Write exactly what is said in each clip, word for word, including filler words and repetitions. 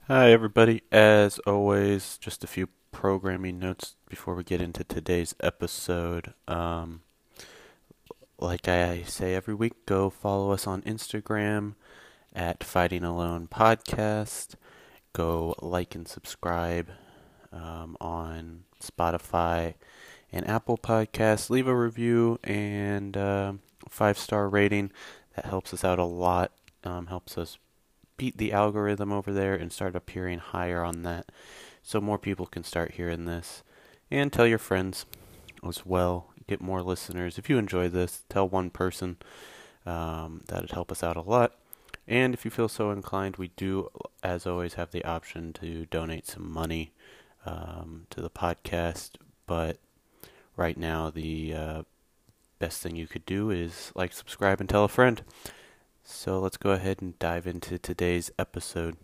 Hi, everybody. As always, just a few programming notes before we get into today's episode. Um, like I say every week, go follow us on Instagram at Fighting Alone Podcast. Go like and subscribe um, on Spotify and Apple Podcasts. Leave a review and uh, five star rating. That helps us out a lot. Um, helps us beat the algorithm over there and start appearing higher on that so more people can start hearing this. And tell your friends as well. Get more listeners. If you enjoy this, tell one person. Um, that'd help us out a lot. And if you feel so inclined, we do, as always, have the option to donate some money um, to the podcast. But right now, the uh, best thing you could do is like, subscribe, and tell a friend. So let's go ahead and dive into today's episode.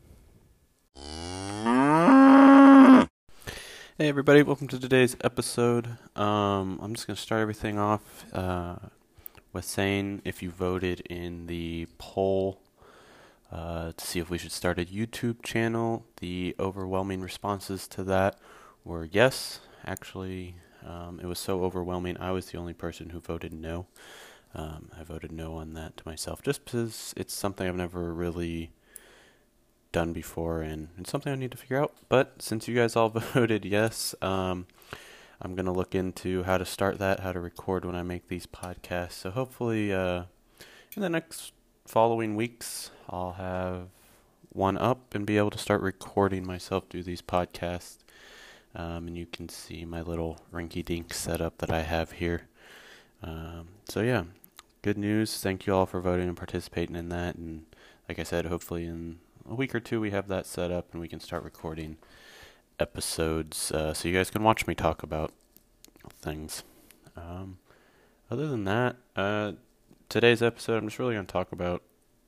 Hey everybody, welcome to today's episode. Um, I'm just going to start everything off uh, with saying if you voted in the poll uh, to see if we should start a YouTube channel, the overwhelming responses to that were yes. Actually, um, it was so overwhelming, I was the only person who voted no. Um, I voted no on that to myself just because it's something I've never really done before, and it's something I need to figure out. But since you guys all voted yes, um, I'm gonna look into how to start that, how to record when I make these podcasts. So hopefully, uh, in the next following weeks, I'll have one up and be able to start recording myself do these podcasts. Um, and you can see my little rinky-dink setup that I have here. Um, so yeah, good news. Thank you all for voting and participating in that. And like I said, hopefully in a week or two we have that set up and we can start recording episodes uh, so you guys can watch me talk about things. Um, other than that, uh, today's episode I'm just really going to talk about,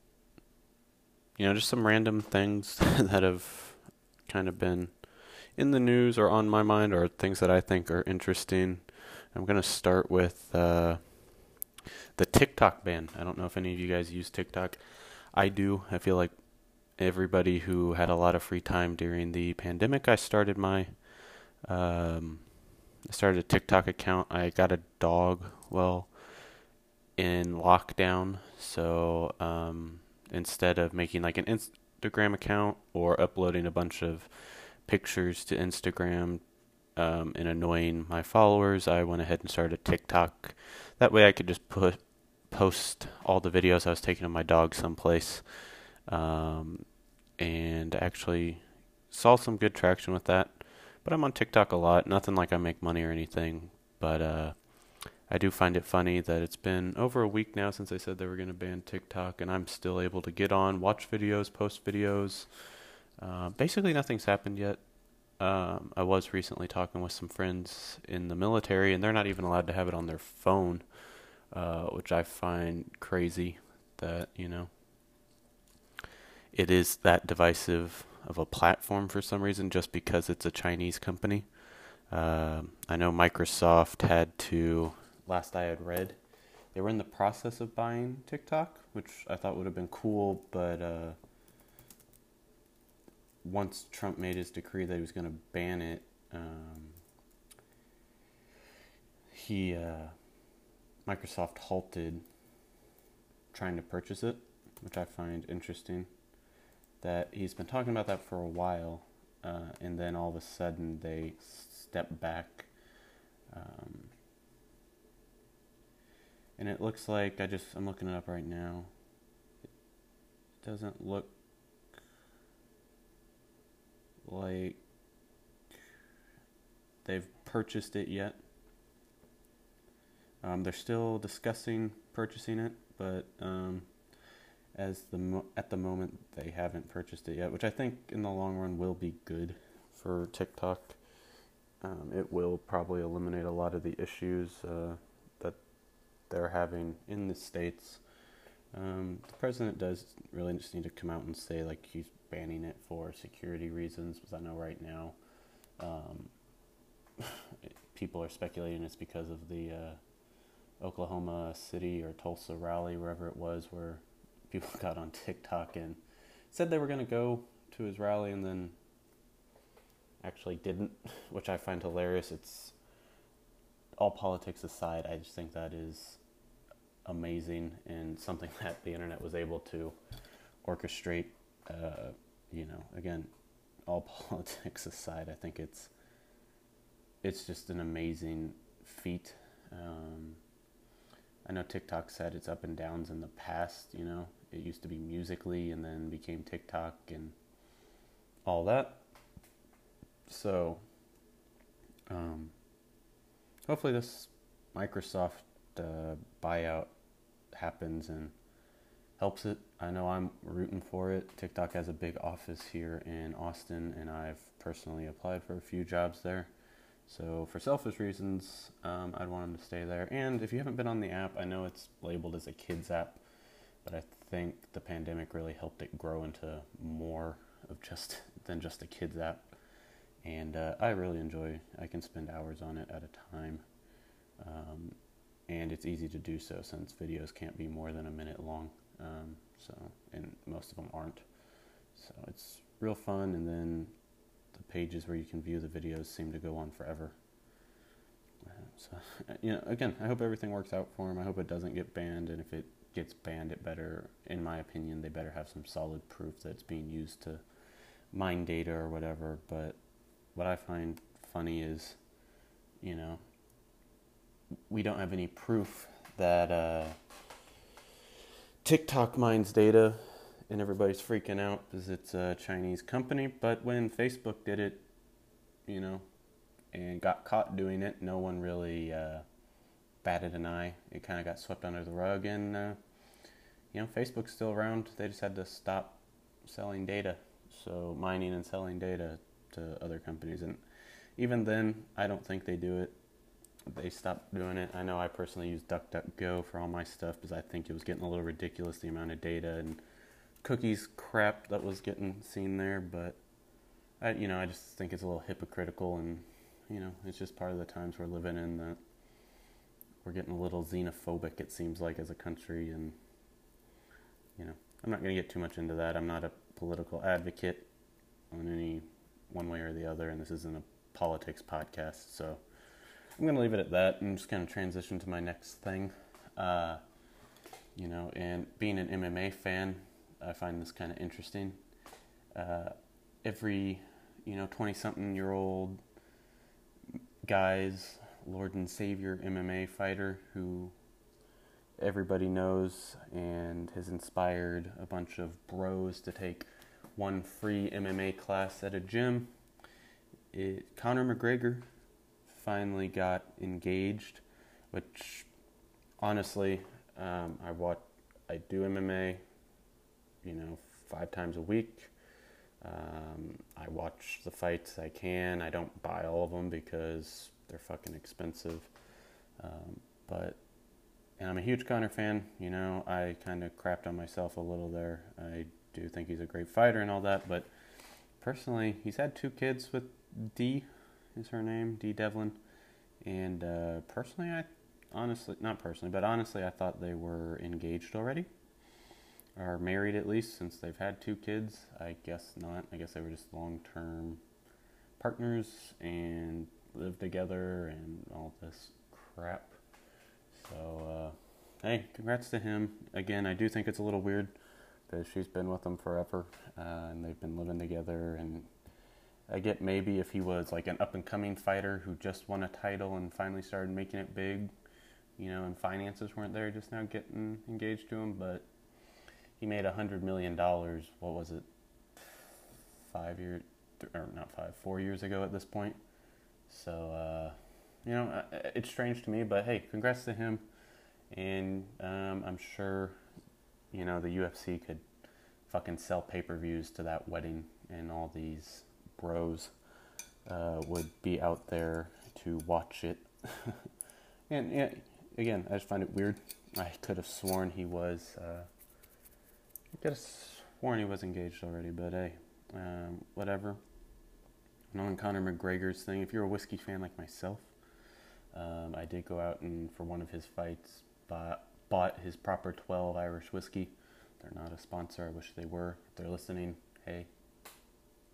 you know, just some random things that have kind of been in the news or on my mind or things that I think are interesting. I'm going to start with uh, the TikTok ban. I don't know if any of you guys use TikTok. I do. I feel like everybody who had a lot of free time during the pandemic, I started my um, I started a TikTok account. I got a dog well in lockdown, so um, instead of making like an Instagram account or uploading a bunch of pictures to Instagram um, and annoying my followers, I went ahead and started a TikTok. That way, I could just put post all the videos I was taking of my dog someplace. Um, and actually saw some good traction with that. But I'm on TikTok a lot. Nothing like I make money or anything, but uh, I do find it funny that it's been over a week now since they said they were going to ban TikTok, and I'm still able to get on, watch videos, post videos. Uh, basically, nothing's happened yet. Um, I was recently talking with some friends in the military, and they're not even allowed to have it on their phone, uh, which I find crazy. That you know, it is that divisive of a platform for some reason just because it's a Chinese company. Uh, I know Microsoft had to, last I had read, they were in the process of buying TikTok, which I thought would have been cool, but uh, once Trump made his decree that he was going to ban it, um, he uh, Microsoft halted trying to purchase it, which I find interesting. That he's been talking about that for a while, uh, and then all of a sudden they step back. Um, and it looks like I just I'm looking it up right now. It doesn't look like they've purchased it yet. Um, they're still discussing purchasing it, but um, as the mo- at the moment they haven't purchased it yet, which I think in the long run will be good for TikTok. Um, it will probably eliminate a lot of the issues uh, that they're having in the states. Um, the president does really just need to come out and say like he's banning it for security reasons, because I know right now um, people are speculating it's because of the uh, Oklahoma City or Tulsa rally, wherever it was, where people got on TikTok and said they were going to go to his rally and then actually didn't, which I find hilarious. It's all politics aside, I just think that is amazing and something that the internet was able to orchestrate. Uh, you know, again, all politics aside, I think it's it's just an amazing feat. Um, I know TikTok said it's up and downs in the past. You know, it used to be Musical.ly and then became TikTok and all that. So, um, hopefully this Microsoft uh, buyout happens and helps it. I know I'm rooting for it. TikTok has a big office here in Austin, and I've personally applied for a few jobs there. So for selfish reasons, um, I'd want them to stay there. And if you haven't been on the app, I know it's labeled as a kids app, but I think the pandemic really helped it grow into more of just than just a kids app. And uh, I really enjoy, I can spend hours on it at a time. Um, and it's easy to do so since videos can't be more than a minute long. Um, so, and most of them aren't. So it's real fun, and then the pages where you can view the videos seem to go on forever. Uh, so, you know, again, I hope everything works out for him. I hope it doesn't get banned, and if it gets banned, it better, in my opinion, they better have some solid proof that it's being used to mine data or whatever. But what I find funny is, you know, we don't have any proof that uh, TikTok mines data and everybody's freaking out because it's a Chinese company. But when Facebook did it, you know, and got caught doing it, no one really uh, batted an eye. It kind of got swept under the rug, and, uh, you know, Facebook's still around. They just had to stop selling data. So mining and selling data to other companies, and even then I don't think they do it. They stopped doing it. I know I personally use DuckDuckGo for all my stuff because I think it was getting a little ridiculous, the amount of data and cookies crap that was getting seen there. But I, you know, I just think it's a little hypocritical, and you know, it's just part of the times we're living in that we're getting a little xenophobic, it seems like, as a country. And you know, I'm not going to get too much into that. I'm not a political advocate on any one way or the other, and this isn't a politics podcast, so I'm going to leave it at that and just kind of transition to my next thing. Uh, you know, and being an M M A fan, I find this kind of interesting. Uh, every, you know, twenty-something-year-old guy's Lord and Savior M M A fighter who everybody knows and has inspired a bunch of bros to take one free M M A class at a gym. It, Conor McGregor finally got engaged, which honestly, um, I watch, I do M M A, you know, five times a week. Um, I watch the fights I can. I don't buy all of them because they're fucking expensive. Um, but, and I'm a huge Conor fan. You know, I kind of crapped on myself a little there. I do think he's a great fighter and all that, but personally, he's had two kids with Dee, is her name, Dee Devlin, and uh, personally, I honestly, not personally, but honestly, I thought they were engaged already, or married at least, since they've had two kids. I guess not. I guess they were just long-term partners and lived together and all this crap. So, uh, hey, congrats to him. Again, I do think it's a little weird because she's been with him forever, uh, and they've been living together, and I get maybe if he was like an up-and-coming fighter who just won a title and finally started making it big, you know, and finances weren't there, just now getting engaged to him, but he made one hundred million dollars, what was it, five years, or not five, four years ago at this point. So, uh, you know, it's strange to me, but hey, congrats to him, and um, I'm sure, you know, the U F C could fucking sell pay-per-views to that wedding, and all these bros uh, would be out there to watch it. and yeah, again, I just find it weird. I could have sworn he was, uh, I could have sworn he was engaged already, but hey, um, whatever. Knowing Conor McGregor's thing, if you're a whiskey fan like myself, um, I did go out and for one of his fights bought, bought his Proper twelve Irish whiskey. They're not a sponsor. I wish they were. If they're listening, hey,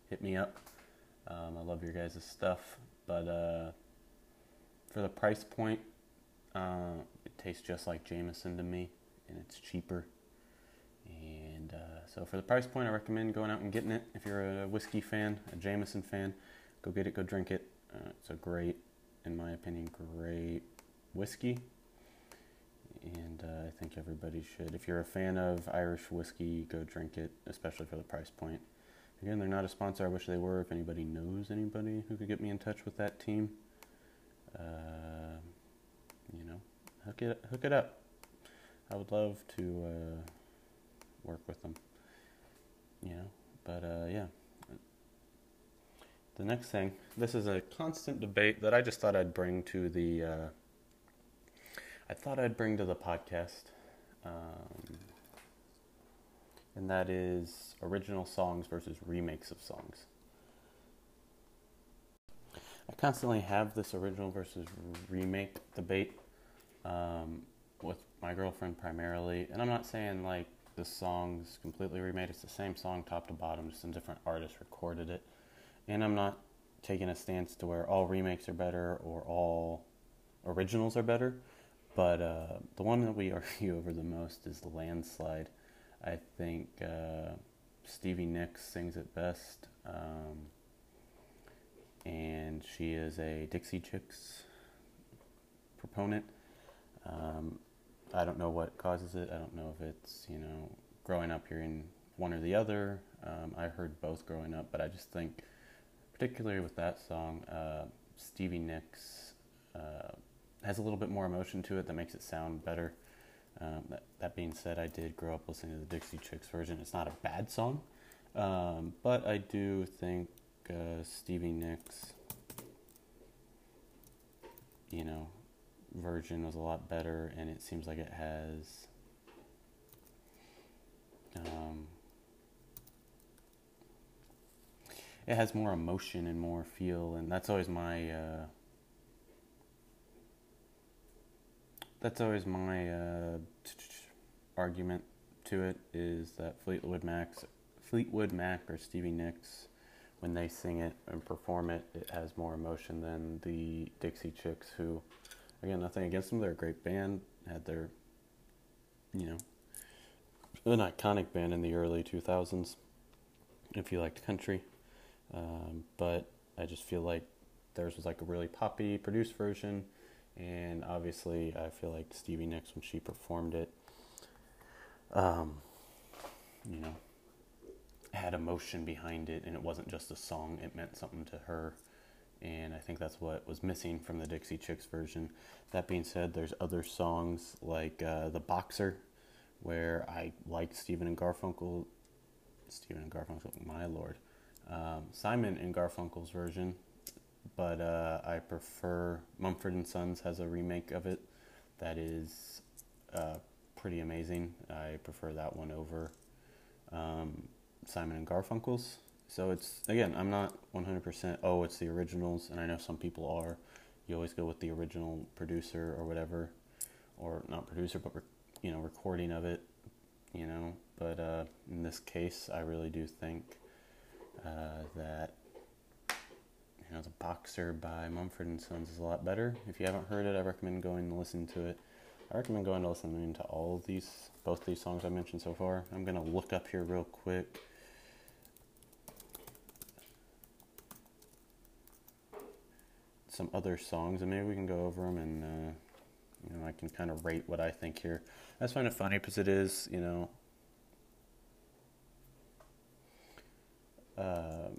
hit me up. Um, I love your guys' stuff, but uh, for the price point, uh, it tastes just like Jameson to me, and it's cheaper. And uh, so for the price point, I recommend going out and getting it. If you're a whiskey fan, a Jameson fan, go get it, go drink it. Uh, it's a great, in my opinion, great whiskey. And uh, I think everybody should. If you're a fan of Irish whiskey, go drink it, especially for the price point. Again, they're not a sponsor. I wish they were. If anybody knows anybody who could get me in touch with that team, uh, you know, hook it hook it up. I would love to uh, work with them. You know, but uh, yeah. The next thing, this is a constant debate that I just thought I'd bring to the. Uh, I thought I'd bring to the podcast, um, and that is original songs versus remakes of songs. I constantly have this original versus remake debate um, with my girlfriend primarily, and I'm not saying like the song's completely remade. It's the same song top to bottom, just some different artists recorded it, and I'm not taking a stance to where all remakes are better or all originals are better. But uh, the one that we argue over the most is Landslide. I think uh, Stevie Nicks sings it best. Um, and she is a Dixie Chicks proponent. Um, I don't know what causes it. I don't know if it's, you know, growing up hearing one or the other. Um, I heard both growing up, but I just think, particularly with that song, uh, Stevie Nicks uh, has a little bit more emotion to it that makes it sound better. Um, that, that being said, I did grow up listening to the Dixie Chicks version. It's not a bad song, um, but I do think uh, Stevie Nicks, you know, version was a lot better, and it seems like it has um, it has more emotion and more feel, and that's always my uh, That's always my uh, argument to it, is that Fleetwood Mac, Fleetwood Mac or Stevie Nicks, when they sing it and perform it, it has more emotion than the Dixie Chicks, who, again, nothing against them, they're a great band, had their, you know, an iconic band in the early two thousands, if you liked country, um, but I just feel like theirs was like a really poppy, produced version. And obviously, I feel like Stevie Nicks, when she performed it, um, you know, had emotion behind it, and it wasn't just a song, it meant something to her. And I think that's what was missing from the Dixie Chicks version. That being said, there's other songs like uh, The Boxer, where I like Stephen and Garfunkel, Stephen and Garfunkel, my lord, um, Simon and Garfunkel's version. But uh, I prefer Mumford and Sons has a remake of it that is uh, pretty amazing. I prefer that one over um, Simon and Garfunkel's. So it's, again, I'm not one hundred percent, oh, it's the originals, and I know some people are. You always go with the original producer or whatever, or not producer, but, you know, recording of it, you know. But uh, in this case, I really do think uh, that You know, The Boxer by Mumford and Sons is a lot better. If you haven't heard it, I recommend going and listen to it. I recommend going to listen to all of these, both these songs I mentioned so far. I'm going to look up here real quick. Some other songs, and maybe we can go over them, and uh, you know, I can kind of rate what I think here. I just find it funny because it is, you know, uh,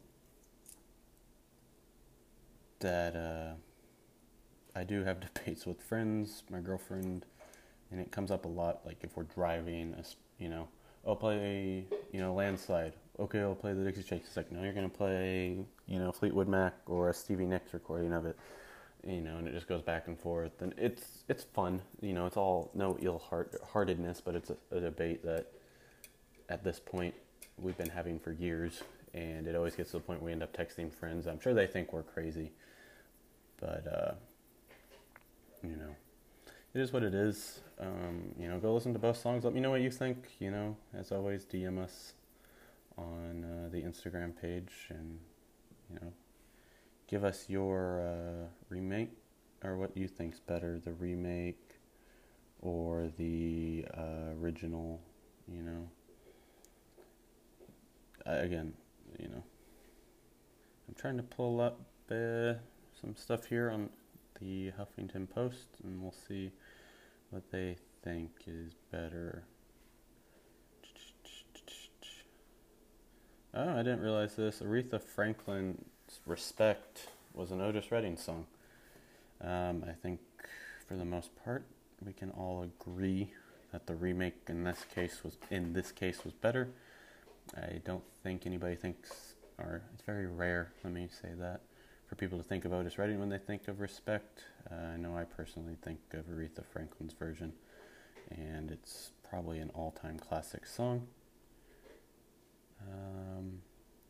that uh, I do have debates with friends, my girlfriend, and it comes up a lot, like if we're driving, you know, I'll play, you know, Landslide. Okay, I'll play the Dixie Chicks. It's like, no, you're going to play, you know, Fleetwood Mac or a Stevie Nicks recording of it, you know, and it just goes back and forth. And it's it's fun, you know, it's all no ill-heartedness, but it's a, a debate that at this point we've been having for years, and it always gets to the point where we end up texting friends. I'm sure they think we're crazy, but, uh, you know, it is what it is. Um, you know, go listen to both songs. Let me know what you think. You know, as always, D M us on uh, the Instagram page and, you know, give us your uh, remake, or what you think's better, the remake or the uh, original, you know. Uh, again, you know, I'm trying to pull up uh, some stuff here on the Huffington Post, and we'll see what they think is better. Oh, I didn't realize this. Aretha Franklin's Respect was an Otis Redding song. Um, I think for the most part, we can all agree that the remake in this case was in this case was better. I don't think anybody thinks, or it's very rare, let me say that, for people to think of Otis Redding when they think of Respect. Uh, I know I personally think of Aretha Franklin's version, and it's probably an all-time classic song. Um,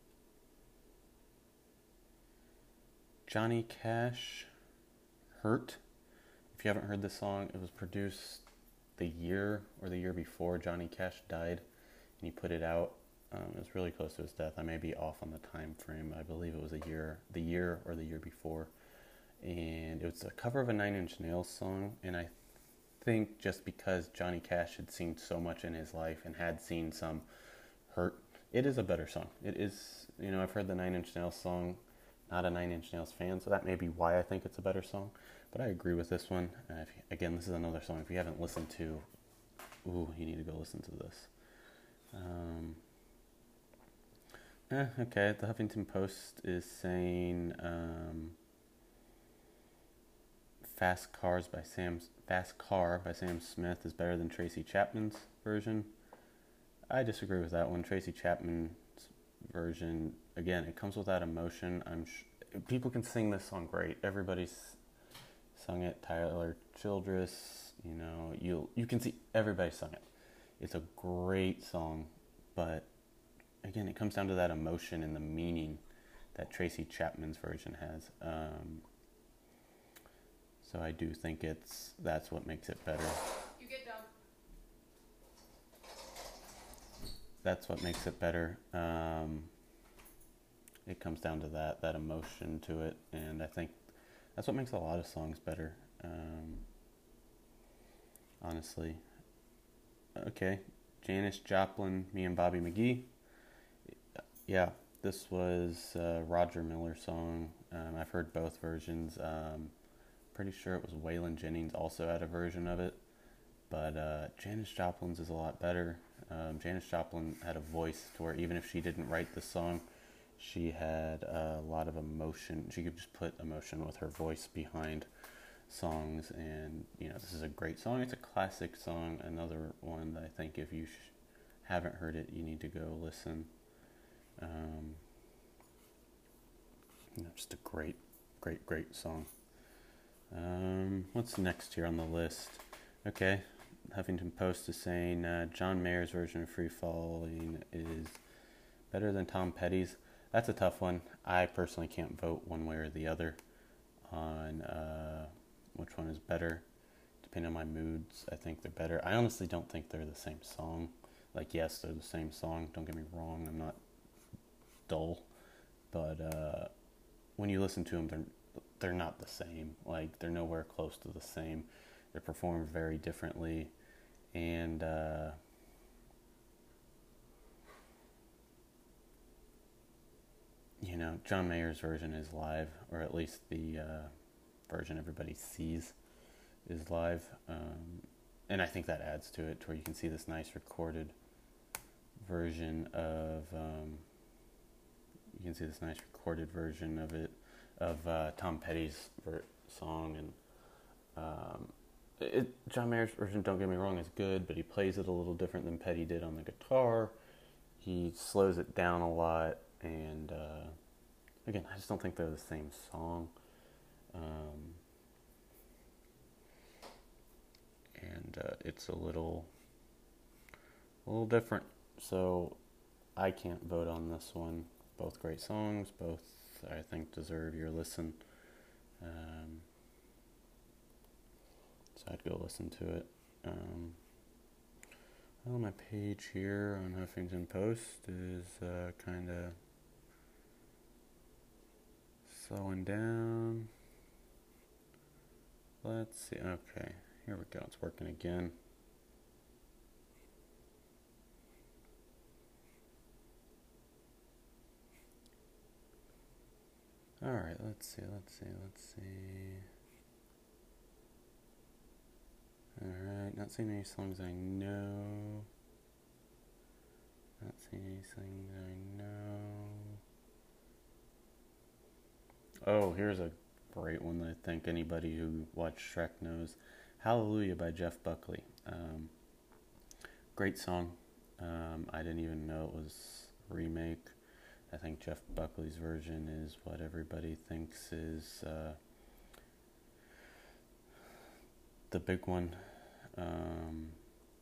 Johnny Cash, Hurt. If you haven't heard this song, it was produced the year or the year before Johnny Cash died, and he put it out. Um, it was really close to his death. I may be off on the time frame. I believe it was a year, the year or the year before. And it was a cover of a Nine Inch Nails song, and I think just because Johnny Cash had seen so much in his life and had seen some Hurt, it is a better song. It is, you know, I've heard the Nine Inch Nails song, not a Nine Inch Nails fan, so that may be why I think it's a better song. But I agree with this one. Uh, if, again, this is another song. If you haven't listened to, ooh, you need to go listen to this. Um, eh, okay, the Huffington Post is saying um, Fast Cars by Sam Fast Car by Sam Smith is better than Tracy Chapman's version. I disagree with that one. Tracy Chapman's version, again, it comes with that emotion. I'm sh- people can sing this song great. Everybody's sung it. Tyler Childress, you know, you you can see everybody sung it. It's a great song, but again, it comes down to that emotion and the meaning that Tracy Chapman's version has. Um, so I do think it's that's what makes it better. You get done. That's what makes it better. Um, it comes down to that, that emotion to it, and I think that's what makes a lot of songs better, um, honestly. Okay, Janis Joplin, Me and Bobby McGee. Yeah, this was a Roger Miller song. Um, I've heard both versions. Um, pretty sure it was Waylon Jennings also had a version of it, but uh, Janis Joplin's is a lot better. Um, Janis Joplin had a voice to where even if she didn't write the song, she had a lot of emotion. She could just put emotion with her voice behind songs, and you know, this is a great song. It's a classic song. Another one that I think if you sh- haven't heard it, you need to go listen. Um, you know, just a great, great, great song. Um, what's next here on the list? Okay. Huffington Post is saying uh, John Mayer's version of Free Falling is better than Tom Petty's. That's a tough one. I personally can't vote one way or the other on uh, which one is better. Depending on my moods, I think they're better. I honestly don't think they're the same song. Like, yes, they're the same song. Don't get me wrong. I'm not dull. But uh, when you listen to them, they're, they're not the same. Like, they're nowhere close to the same. They're performed very differently. And uh, you know, John Mayer's version is live, or at least the uh, version everybody sees is live. Um, and I think that adds to it, to where you can see this nice recorded version of, um, you can see this nice recorded version of it, of uh, Tom Petty's ver- song. And um, It, John Mayer's version, don't get me wrong, is good, but he plays it a little different than Petty did on the guitar. He slows it down a lot, and uh, again, I just don't think they're the same song. Um, and uh, it's a little, a little different. So I can't vote on this one. Both great songs, both I think deserve your listen. Um, So I'd go listen to it. Um, Well, my page here on Huffington Post is uh, kind of slowing down. Let's see. Okay, here we go. It's working again. All right, let's see. Let's see. Let's see. Alright, not seeing any songs I know. Not seeing any songs I know. Oh, here's a great one that I think anybody who watched Shrek knows. Hallelujah by Jeff Buckley. Um, great song. Um, I didn't even know it was a remake. I think Jeff Buckley's version is what everybody thinks is uh, the big one. Um,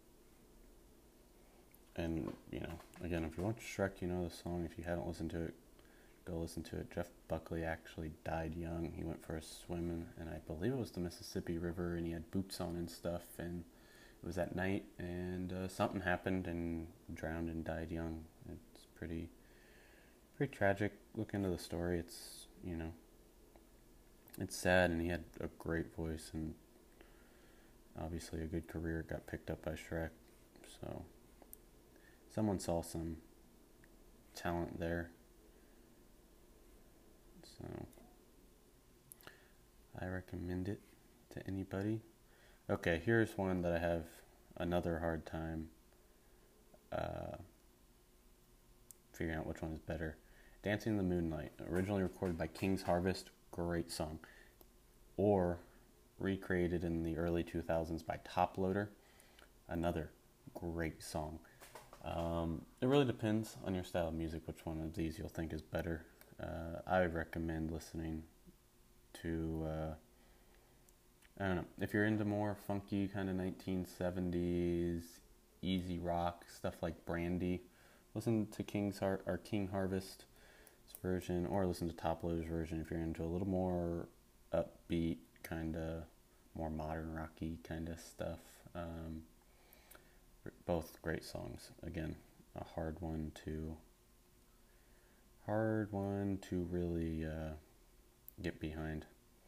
and, you know, again, if you watch Shrek, you know the song. If you haven't listened to it, go listen to it. Jeff Buckley actually died young. He went for a swim, and I believe it was the Mississippi River, and he had boots on and stuff, and it was at night, and uh, something happened, and drowned and died young. It's pretty, pretty tragic. Look into the story. It's, you know, it's sad, and he had a great voice, and obviously a good career. Got picked up by Shrek, so someone saw some talent there. So I recommend it to anybody. Okay, here's one that I have another hard time uh, figuring out which one is better. Dancing in the Moonlight, originally recorded by King's Harvest, great song. Or recreated in the early two thousands by Top Loader, another great song. Um, it really depends on your style of music, which one of these you'll think is better. Uh, I would recommend listening to, uh, I don't know, if you're into more funky kind of nineteen seventies, easy rock, stuff like Brandy, listen to King's Har- or King Harvest's version, or listen to Top Loader's version if you're into a little more upbeat, kind of more modern rocky kind of stuff. Um, both great songs. Again, a hard one to hard one to really uh, get behind.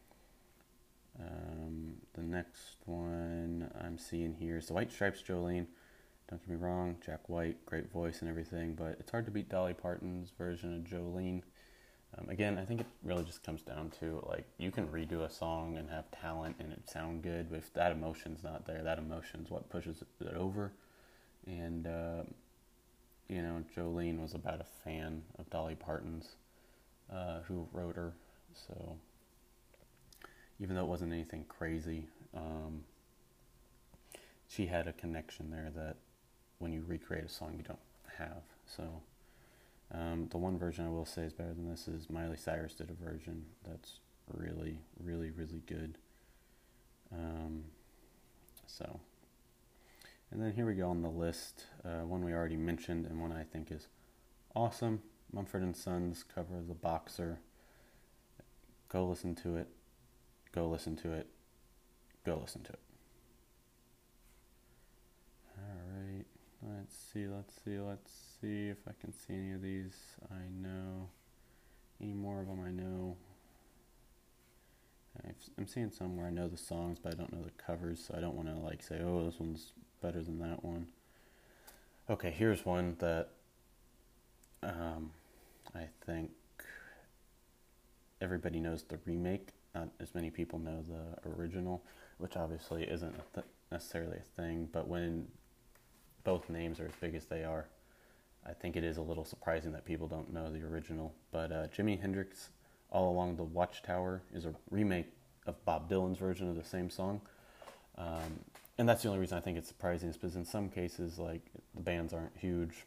Um, the next one I'm seeing here is the White Stripes, Jolene. Don't get me wrong, Jack White, great voice and everything, but it's hard to beat Dolly Parton's version of Jolene. Um, again, I think it really just comes down to, like, you can redo a song and have talent and it sound good, but if that emotion's not there, that emotion's what pushes it over. And, uh, you know, Jolene was about a fan of Dolly Parton's, uh, who wrote her, so even though it wasn't anything crazy, um, she had a connection there that when you recreate a song you don't have. So um, the one version I will say is better than this is Miley Cyrus did a version that's really, really, really good. Um, so, and then here we go on the list. Uh, one we already mentioned and one I think is awesome. Mumford and Sons cover of The Boxer. Go listen to it. Go listen to it. Go listen to it. Alright, let's see, let's see, let's see if I can see any of these I know. Any more of them I know. I've, I'm seeing some where I know the songs, but I don't know the covers, so I don't want to like say, oh, this one's better than that one. Okay, here's one that um, I think everybody knows the remake. Not as many people know the original, which obviously isn't a th- necessarily a thing, but when both names are as big as they are, I think it is a little surprising that people don't know the original. But uh, Jimi Hendrix, All Along the Watchtower, is a remake of Bob Dylan's version of the same song. Um, and that's the only reason I think it's surprising, is because in some cases, like, the bands aren't huge,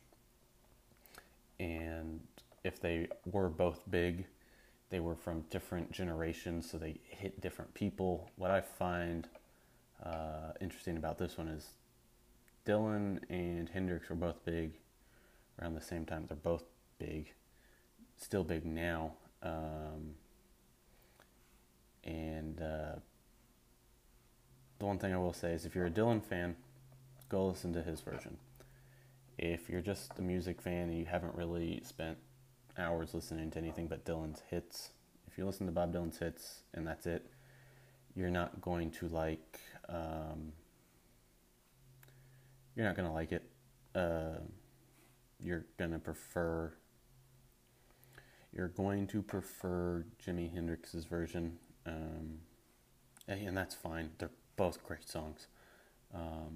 and if they were both big, they were from different generations, so they hit different people. What I find uh, interesting about this one is Dylan and Hendrix were both big around the same time. They're both big, still big now. Um, and uh, the one thing I will say is if you're a Dylan fan, go listen to his version. If you're just a music fan and you haven't really spent hours listening to anything but Dylan's hits, if you listen to Bob Dylan's hits and that's it, you're not going to like, um, you're not going to like it. Uh, you're going to prefer, you're going to prefer Jimi Hendrix's version, um, and that's fine. They're both great songs. Um,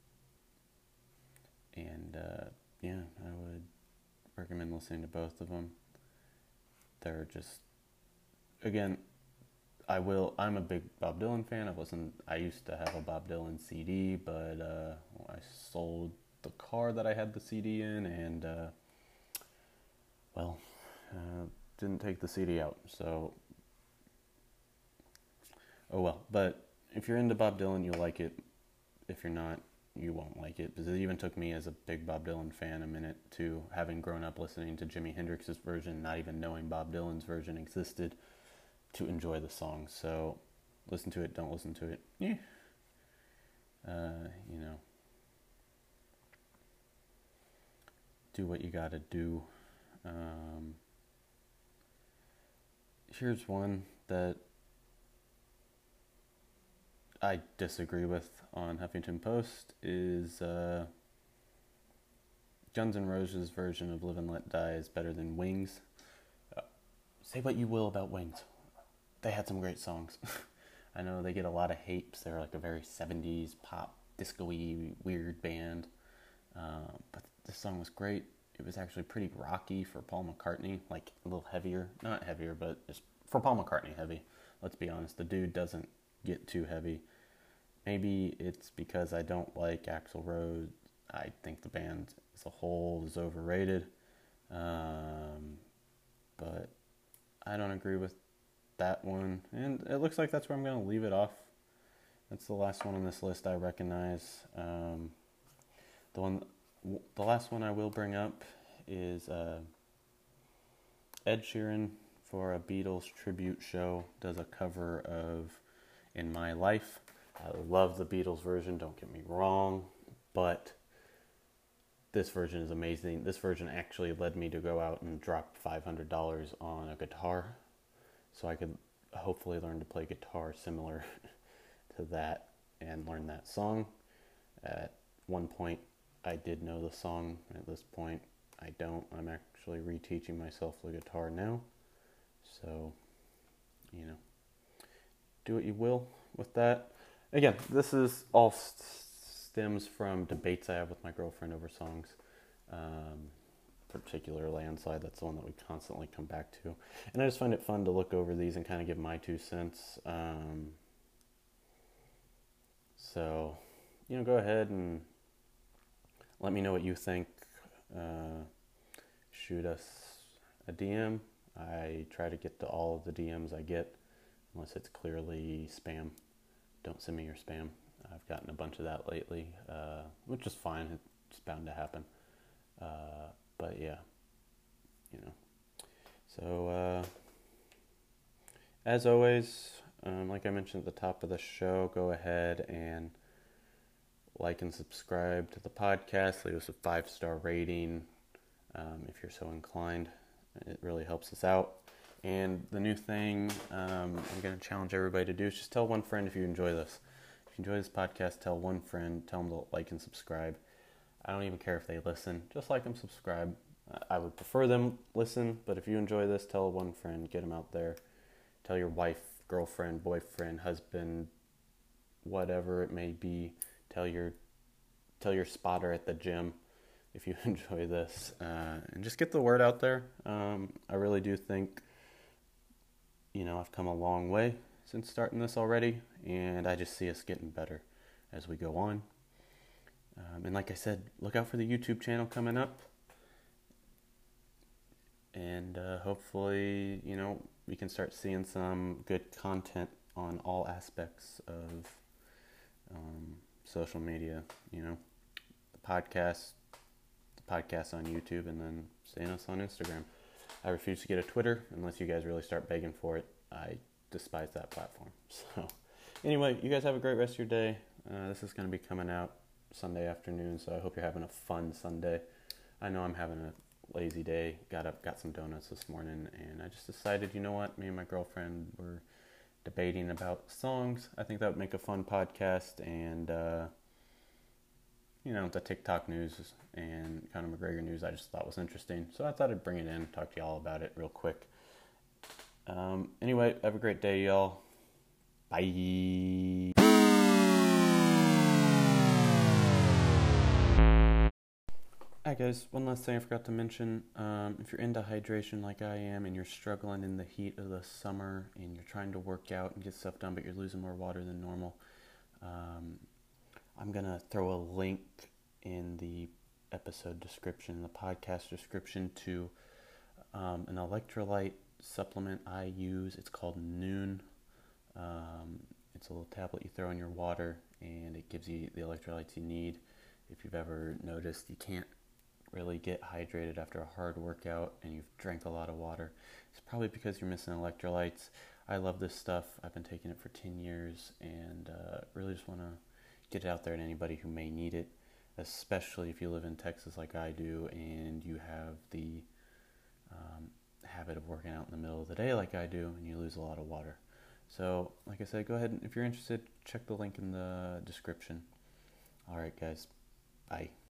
and, uh, yeah, I would recommend listening to both of them. They're just, again, I will. I'm a big Bob Dylan fan. I wasn't. I used to have a Bob Dylan C D, but uh, I sold the car that I had the C D in, and uh, well, uh, didn't take the C D out. So, oh well. But if you're into Bob Dylan, you'll like it. If you're not, you won't like it. Because it even took me, as a big Bob Dylan fan, a minute to, having grown up listening to Jimi Hendrix's version, not even knowing Bob Dylan's version existed, to enjoy the song. So listen to it, don't listen to it. Yeah. Uh, you know. Do what you gotta do. Um, here's one that I disagree with on Huffington Post is uh, Guns N' Roses' version of Live and Let Die is better than Wings. Uh, say what you will about Wings. They had some great songs. I know they get a lot of hate because they're like a very seventies pop, disco-y, weird band. Uh, but this song was great. It was actually pretty rocky for Paul McCartney, like a little heavier. Not heavier, but just for Paul McCartney heavy. Let's be honest, the dude doesn't get too heavy. Maybe it's because I don't like Axl Rose. I think the band as a whole is overrated. Um, but I don't agree with that one, and it looks like that's where I'm going to leave it off. That's the last one on this list I recognize. Um, the one, the last one I will bring up is uh, Ed Sheeran, for a Beatles tribute show, does a cover of "In My Life." I love the Beatles version, don't get me wrong, but this version is amazing. This version actually led me to go out and drop five hundred dollars on a guitar, so I could hopefully learn to play guitar similar to that and learn that song. At one point, I did know the song. At this point, I don't. I'm actually reteaching myself the guitar now. So, you know, do what you will with that. Again, this is all st- stems from debates I have with my girlfriend over songs. Um, particular Landslide, that's the one that we constantly come back to. And I just find it fun to look over these and kind of give my two cents. Um, so, you know, go ahead and let me know what you think. Uh, shoot us a D M. I try to get to all of the D Ms I get, unless it's clearly spam. Don't send me your spam. I've gotten a bunch of that lately, uh, which is fine. It's bound to happen. Uh, but yeah, you know. So, uh, as always, um, like I mentioned at the top of the show, go ahead and like and subscribe to the podcast. Leave us a five-star rating um, if you're so inclined. It really helps us out. And the new thing um, I'm going to challenge everybody to do is just tell one friend if you enjoy this. If you enjoy this podcast, tell one friend, tell them to like and subscribe. I don't even care if they listen. Just like them, subscribe. I would prefer them listen, but if you enjoy this, tell one friend, get them out there. Tell your wife, girlfriend, boyfriend, husband, whatever it may be. Tell your tell your spotter at the gym if you enjoy this. Uh, and just get the word out there. Um, I really do think, you know, I've come a long way since starting this already, and I just see us getting better as we go on. Um, and like I said, look out for the YouTube channel coming up. And uh, hopefully, you know, we can start seeing some good content on all aspects of um, social media, you know, the podcast, the podcast on YouTube, and then seeing us on Instagram. I refuse to get a Twitter unless you guys really start begging for it. I despise that platform. So anyway, you guys have a great rest of your day. Uh, this is going to be coming out Sunday afternoon, so I hope you're having a fun Sunday. I know I'm having a lazy day. Got up, got some donuts this morning, and I just decided, you know what? Me and my girlfriend were debating about songs. I think that would make a fun podcast, and uh, you know, the TikTok news and Conor McGregor news I just thought was interesting. So I thought I'd bring it in, talk to y'all about it real quick. Um, anyway, have a great day, y'all. Bye. Hi guys, one last thing I forgot to mention. Um, if you're into hydration like I am and you're struggling in the heat of the summer and you're trying to work out and get stuff done but you're losing more water than normal, um, I'm going to throw a link in the episode description, the podcast description, to um, an electrolyte supplement I use. It's called Noon. Um, it's a little tablet you throw in your water and it gives you the electrolytes you need. If you've ever noticed you can't really get hydrated after a hard workout and you've drank a lot of water, it's probably because you're missing electrolytes. I love this stuff. I've been taking it for ten years and uh, really just want to get it out there to anybody who may need it, especially if you live in Texas like I do and you have the um, habit of working out in the middle of the day like I do and you lose a lot of water. So, like I said, go ahead and if you're interested, check the link in the description. All right, guys. Bye.